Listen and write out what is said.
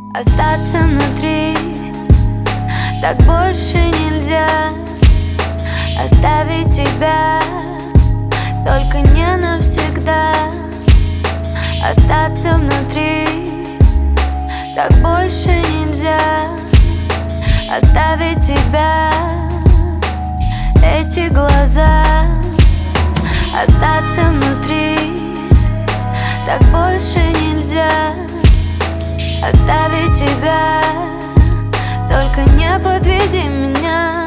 остаться внутри. Так больше нельзя оставить тебя, только не навсегда. Остаться внутри. Так больше нельзя оставить тебя, эти глаза. Остаться внутри. Так больше нельзя оставить тебя, только не подведи меня.